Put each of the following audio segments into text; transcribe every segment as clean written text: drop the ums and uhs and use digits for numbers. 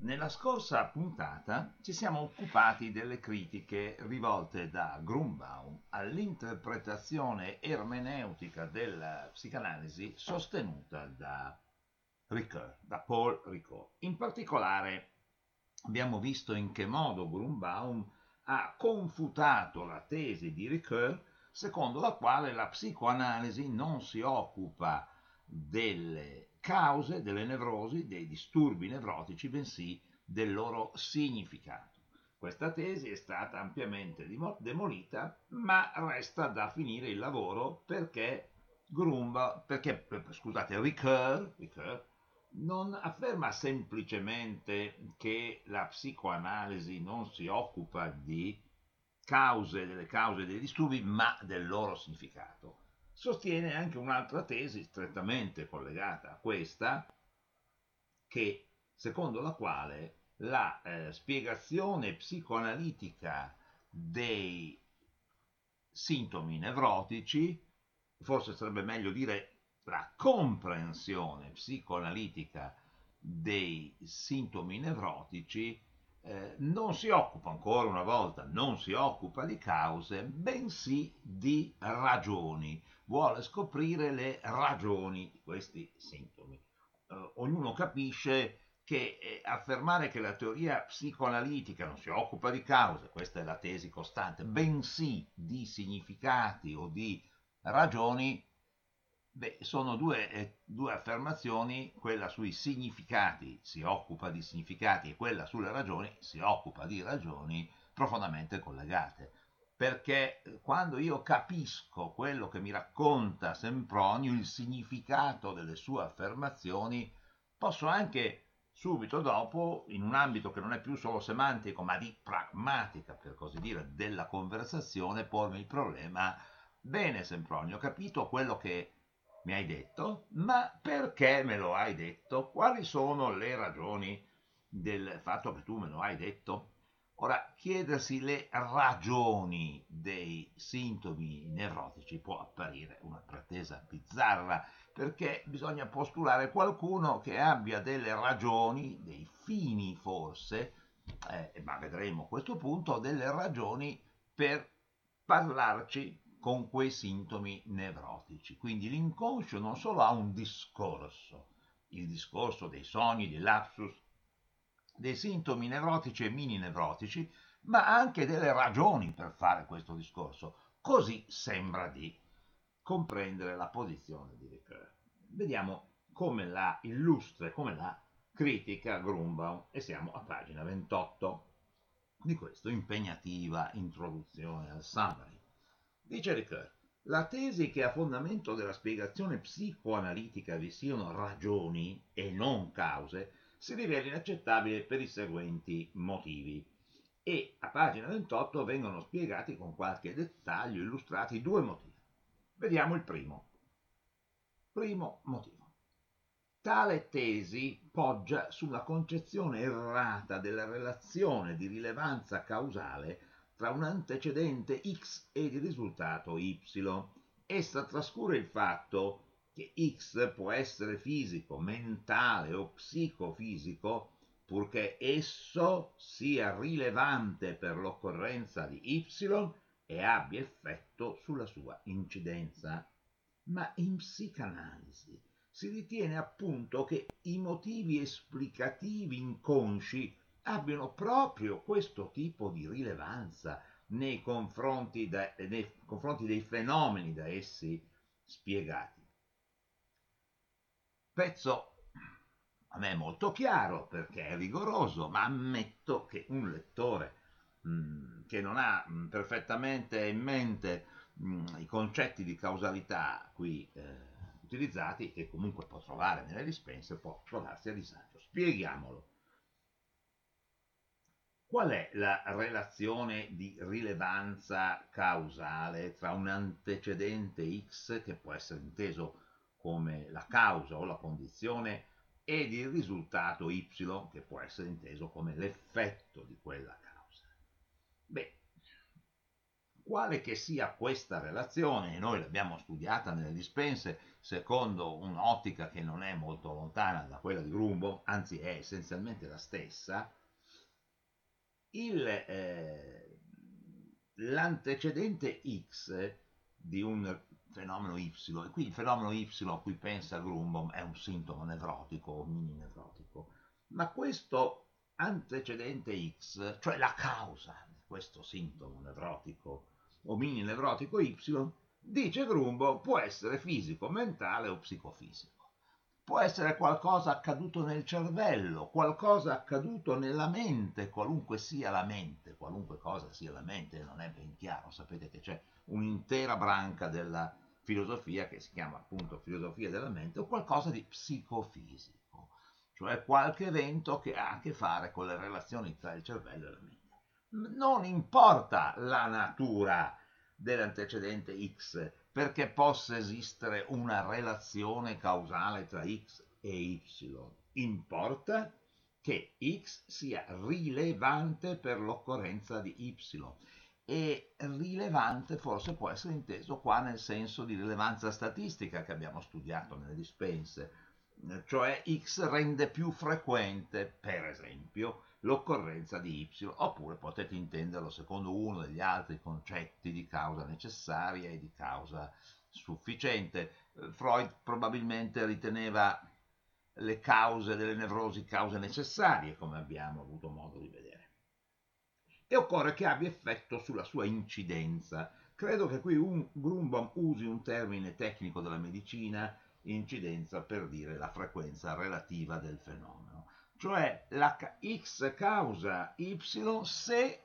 Nella scorsa puntata ci siamo occupati delle critiche rivolte da Grunbaum all'interpretazione ermeneutica della psicanalisi sostenuta da Ricoeur, da Paul Ricoeur. In particolare abbiamo visto in che modo Grunbaum ha confutato la tesi di Ricoeur secondo la quale la psicoanalisi non si occupa delle cause delle nevrosi, dei disturbi nevrotici, bensì del loro significato. Questa tesi è stata ampiamente demolita, ma resta da finire il lavoro perché Ricoeur non afferma semplicemente che la psicoanalisi non si occupa di delle cause dei disturbi, ma del loro significato. Sostiene anche un'altra tesi strettamente collegata a questa, che secondo la quale la spiegazione psicoanalitica dei sintomi nevrotici, forse sarebbe meglio dire la comprensione psicoanalitica dei sintomi nevrotici, non si occupa, ancora una volta, non si occupa di cause, bensì di ragioni. Vuole scoprire le ragioni di questi sintomi. Ognuno capisce che affermare che la teoria psicoanalitica non si occupa di cause, questa è la tesi costante, bensì di significati o di ragioni, sono due affermazioni, quella sui significati si occupa di significati e quella sulle ragioni si occupa di ragioni profondamente collegate. Perché quando io capisco quello che mi racconta Sempronio, il significato delle sue affermazioni, posso anche subito dopo, in un ambito che non è più solo semantico, ma di pragmatica, per così dire, della conversazione, pormi il problema: bene Sempronio, ho capito quello che mi hai detto, ma perché me lo hai detto? Quali sono le ragioni del fatto che tu me lo hai detto? Ora, chiedersi le ragioni dei sintomi nevrotici può apparire una pretesa bizzarra, perché bisogna postulare qualcuno che abbia delle ragioni, dei fini forse, ma vedremo a questo punto, delle ragioni per parlarci con quei sintomi nevrotici. Quindi l'inconscio non solo ha un discorso, il discorso dei sogni, dei lapsus, dei sintomi nevrotici e mini nevrotici, ma anche delle ragioni per fare questo discorso. Così sembra di comprendere la posizione di Ricoeur. Vediamo come la illustra e come la critica Grunbaum, e siamo a pagina 28 di questa impegnativa introduzione al summary. Dice Ricoeur: la tesi che a fondamento della spiegazione psicoanalitica vi siano ragioni e non cause si rivela inaccettabile per i seguenti motivi. E a pagina 28 vengono spiegati con qualche dettaglio illustrati due motivi. Vediamo il primo. Primo motivo. Tale tesi poggia sulla concezione errata della relazione di rilevanza causale tra un antecedente X ed il risultato Y. Essa trascura il fatto che X può essere fisico, mentale o psicofisico, purché esso sia rilevante per l'occorrenza di Y e abbia effetto sulla sua incidenza. Ma in psicanalisi si ritiene appunto che i motivi esplicativi inconsci abbiano proprio questo tipo di rilevanza nei confronti dei fenomeni da essi spiegati. Pezzo a me molto chiaro perché è rigoroso, ma ammetto che un lettore che non ha perfettamente in mente i concetti di causalità qui utilizzati, che comunque può trovare nelle dispense, può trovarsi a disagio. Spieghiamolo. Qual è la relazione di rilevanza causale tra un antecedente X, che può essere inteso come la causa o la condizione, ed il risultato Y, che può essere inteso come l'effetto di quella causa? Beh, quale che sia questa relazione, e noi l'abbiamo studiata nelle dispense secondo un'ottica che non è molto lontana da quella di Grumbo, anzi è essenzialmente la stessa, l'antecedente X di un fenomeno Y, e qui il fenomeno Y a cui pensa Grumbo è un sintomo nevrotico o mini-nevrotico, ma questo antecedente X, cioè la causa di questo sintomo nevrotico o mini-nevrotico Y, dice Grumbo, può essere fisico, mentale o psicofisico. Può essere qualcosa accaduto nel cervello, qualcosa accaduto nella mente, qualunque sia la mente, qualunque cosa sia la mente, non è ben chiaro. Sapete che c'è un'intera branca della filosofia che si chiama appunto filosofia della mente, o qualcosa di psicofisico, cioè qualche evento che ha a che fare con le relazioni tra il cervello e la mente. Non importa la natura dell'antecedente X, perché possa esistere una relazione causale tra X e Y. Importa che X sia rilevante per l'occorrenza di Y. E rilevante forse può essere inteso qua nel senso di rilevanza statistica che abbiamo studiato nelle dispense, cioè X rende più frequente, per esempio, l'occorrenza di Y, oppure potete intenderlo secondo uno degli altri concetti di causa necessaria e di causa sufficiente. Freud probabilmente riteneva le cause delle nevrosi cause necessarie, come abbiamo avuto modo di vedere. E occorre che abbia effetto sulla sua incidenza. Credo che qui Grunbaum usi un termine tecnico della medicina, incidenza, per dire la frequenza relativa del fenomeno, cioè la X causa Y se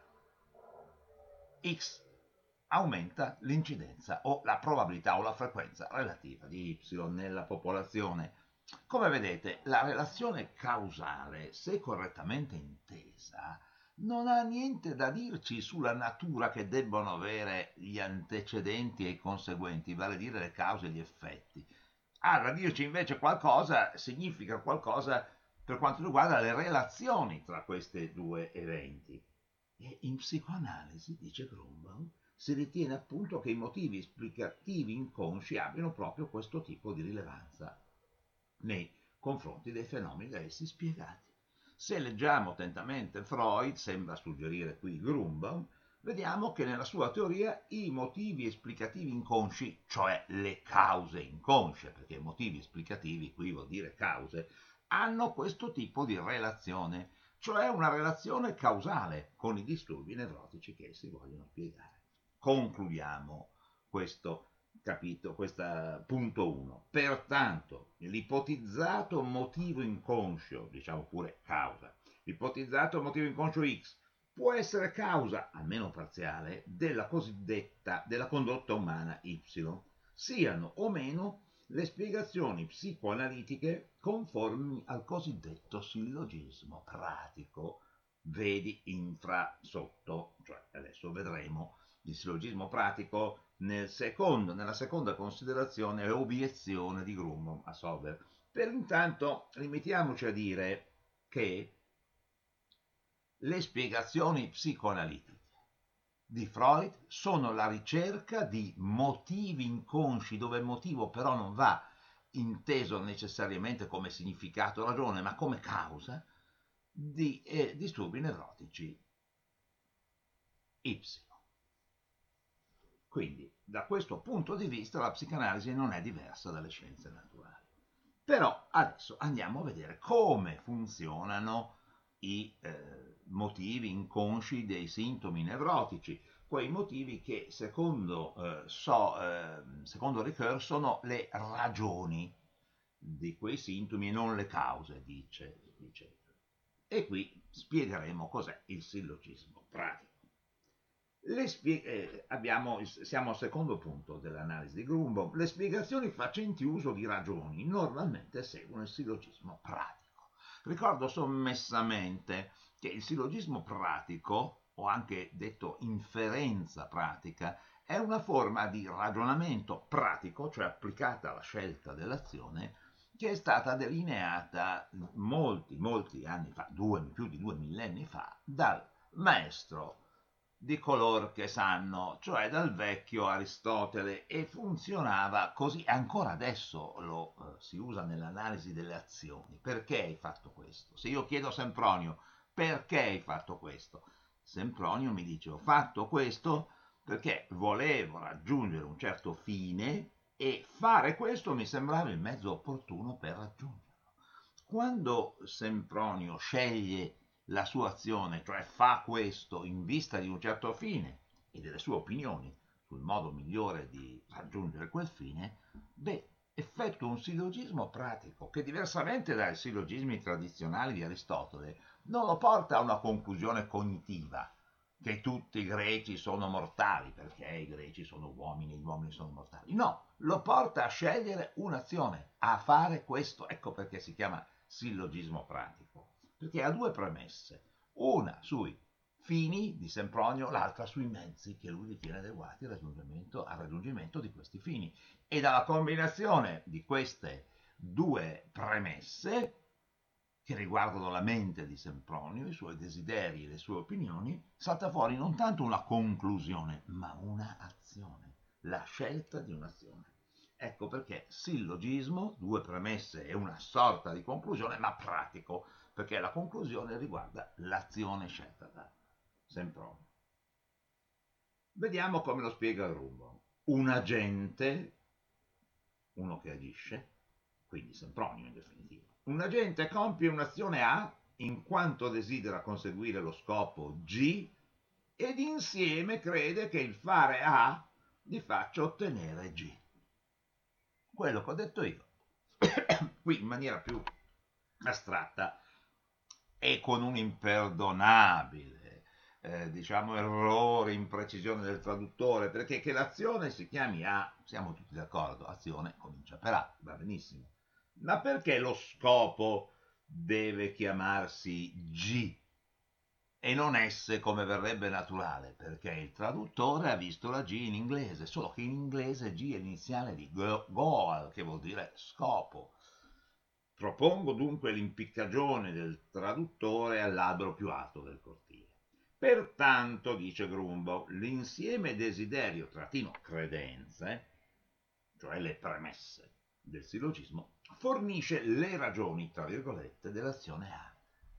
X aumenta l'incidenza o la probabilità o la frequenza relativa di Y nella popolazione. Come vedete, la relazione causale, se correttamente intesa, non ha niente da dirci sulla natura che debbono avere gli antecedenti e i conseguenti, vale a dire le cause e gli effetti. Ha da dirci invece qualcosa, significa qualcosa per quanto riguarda le relazioni tra questi due eventi. E in psicoanalisi, dice Grunbaum, si ritiene appunto che i motivi esplicativi inconsci abbiano proprio questo tipo di rilevanza nei confronti dei fenomeni da essi spiegati. Se leggiamo attentamente Freud, sembra suggerire qui Grunbaum, vediamo che nella sua teoria i motivi esplicativi inconsci, cioè le cause inconsce, perché motivi esplicativi qui vuol dire cause, hanno questo tipo di relazione, cioè una relazione causale con i disturbi nevrotici che essi vogliono spiegare. Concludiamo questo capito, questo punto 1. Pertanto, l'ipotizzato motivo inconscio, diciamo pure causa, l'ipotizzato motivo inconscio X può essere causa, almeno parziale, della condotta umana Y, siano o meno le spiegazioni psicoanalitiche conformi al cosiddetto sillogismo pratico. Vedi infra sotto, cioè adesso vedremo il sillogismo pratico nella seconda considerazione e obiezione di Grunbaum a Sober. Per intanto limitiamoci a dire che le spiegazioni psicoanalitiche di Freud sono la ricerca di motivi inconsci, dove il motivo però non va inteso necessariamente come significato o ragione, ma come causa di disturbi nevrotici Y. Quindi, da questo punto di vista, la psicanalisi non è diversa dalle scienze naturali. Però adesso andiamo a vedere come funzionano i motivi inconsci dei sintomi nevrotici, quei motivi che secondo Ricoeur sono le ragioni di quei sintomi e non le cause, dice. E qui spiegheremo cos'è il sillogismo pratico. Siamo al secondo punto dell'analisi di Grunbaum. Le spiegazioni facenti uso di ragioni normalmente seguono il sillogismo pratico. Ricordo sommessamente che il sillogismo pratico, o anche detto inferenza pratica, è una forma di ragionamento pratico, cioè applicata alla scelta dell'azione, che è stata delineata molti anni fa, più di 2 millenni fa, dal maestro di coloro che sanno, cioè dal vecchio Aristotele, e funzionava così. Ancora adesso lo si usa nell'analisi delle azioni. Perché hai fatto questo? Se io chiedo a Sempronio perché hai fatto questo, Sempronio mi dice ho fatto questo perché volevo raggiungere un certo fine e fare questo mi sembrava il mezzo opportuno per raggiungerlo. Quando Sempronio sceglie la sua azione, cioè fa questo in vista di un certo fine e delle sue opinioni sul modo migliore di raggiungere quel fine, beh, effettua un sillogismo pratico che, diversamente dai sillogismi tradizionali di Aristotele, non lo porta a una conclusione cognitiva, che tutti i greci sono mortali, perché i greci sono uomini e gli uomini sono mortali. No, lo porta a scegliere un'azione, a fare questo. Ecco perché si chiama sillogismo pratico, perché ha due premesse, una sui fini di Sempronio, l'altra sui mezzi che lui ritiene adeguati al raggiungimento di questi fini. E dalla combinazione di queste due premesse, che riguardano la mente di Sempronio, i suoi desideri e le sue opinioni, salta fuori non tanto una conclusione, ma una azione, la scelta di un'azione. Ecco perché sillogismo, due premesse e una sorta di conclusione, ma pratico, perché la conclusione riguarda l'azione scelta da Sempronio. Vediamo come lo spiega Rumbo. Un agente, uno che agisce, quindi Sempronio in definitiva. Un agente compie un'azione A in quanto desidera conseguire lo scopo G ed insieme crede che il fare A gli faccia ottenere G. Quello che ho detto io, qui in maniera più astratta e con un imperdonabile diciamo errore, imprecisione del traduttore, perché che l'azione si chiami A, siamo tutti d'accordo, azione comincia per A, va benissimo, ma perché lo scopo deve chiamarsi G e non S come verrebbe naturale? Perché il traduttore ha visto la G in inglese, solo che in inglese G è l'iniziale di goal, che vuol dire scopo. Propongo dunque l'impiccagione del traduttore al labbro più alto del cortile. Pertanto, dice Grumbo, l'insieme desiderio trattino credenze, cioè le premesse del sillogismo, fornisce le ragioni, tra virgolette, dell'azione A.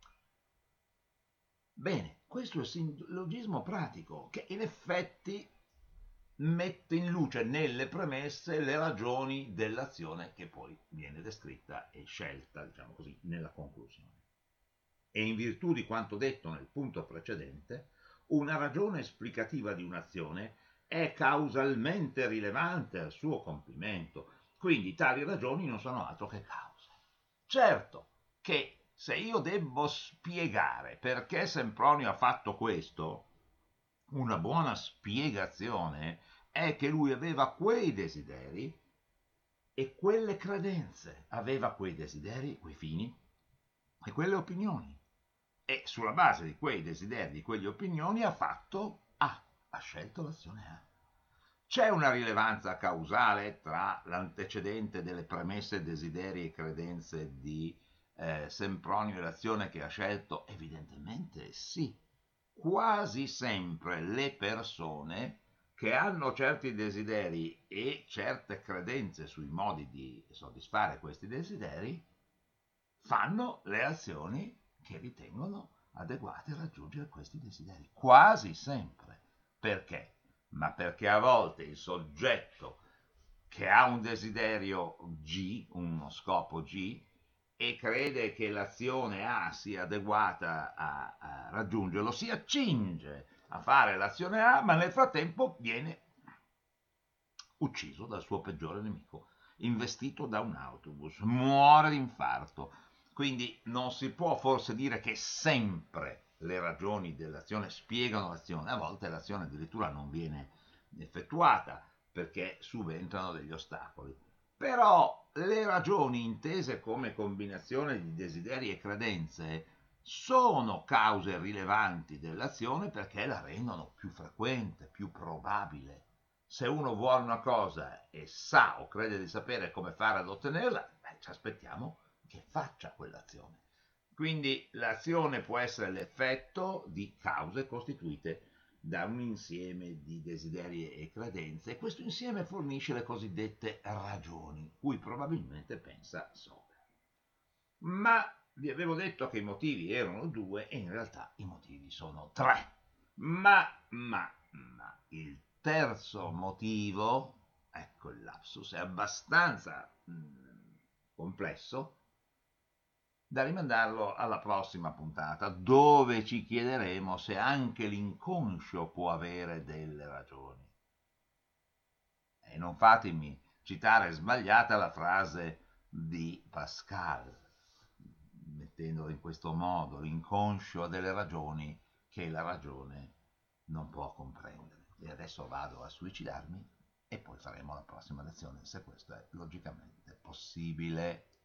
Bene, questo è il sillogismo pratico che in effetti mette in luce nelle premesse le ragioni dell'azione che poi viene descritta e scelta, diciamo così, nella conclusione. E in virtù di quanto detto nel punto precedente, una ragione esplicativa di un'azione è causalmente rilevante al suo compimento, quindi tali ragioni non sono altro che cause. Certo che se io devo spiegare perché Sempronio ha fatto questo, una buona spiegazione è che lui aveva quei desideri e quelle credenze, aveva quei desideri, quei fini e quelle opinioni. E sulla base di quei desideri, di quelle opinioni, ha fatto A, ha scelto l'azione A. C'è una rilevanza causale tra l'antecedente delle premesse, desideri e credenze di Sempronio e l'azione che ha scelto? Evidentemente sì. Quasi sempre le persone che hanno certi desideri e certe credenze sui modi di soddisfare questi desideri fanno le azioni che ritengono adeguate a raggiungere questi desideri. Quasi sempre. Perché? Ma perché a volte il soggetto che ha un desiderio G, uno scopo G, e crede che l'azione A sia adeguata a raggiungerlo, si accinge a fare l'azione A, ma nel frattempo viene ucciso dal suo peggiore nemico, investito da un autobus, muore di infarto. Quindi non si può forse dire che sempre le ragioni dell'azione spiegano l'azione, a volte l'azione addirittura non viene effettuata perché subentrano degli ostacoli. Però le ragioni intese come combinazione di desideri e credenze sono cause rilevanti dell'azione perché la rendono più frequente, più probabile. Se uno vuole una cosa e sa o crede di sapere come fare ad ottenerla, ci aspettiamo che faccia quell'azione. Quindi l'azione può essere l'effetto di cause costituite da un insieme di desideri e credenze, e questo insieme fornisce le cosiddette ragioni, cui probabilmente pensa Socrate. Ma vi avevo detto che i motivi erano due e in realtà i motivi sono tre. Ma il terzo motivo, ecco il lapsus, è abbastanza complesso da rimandarlo alla prossima puntata, dove ci chiederemo se anche l'inconscio può avere delle ragioni. E non fatemi citare sbagliata la frase di Pascal, mettendola in questo modo: l'inconscio ha delle ragioni che la ragione non può comprendere. E adesso vado a suicidarmi e poi faremo la prossima lezione, se questo è logicamente possibile.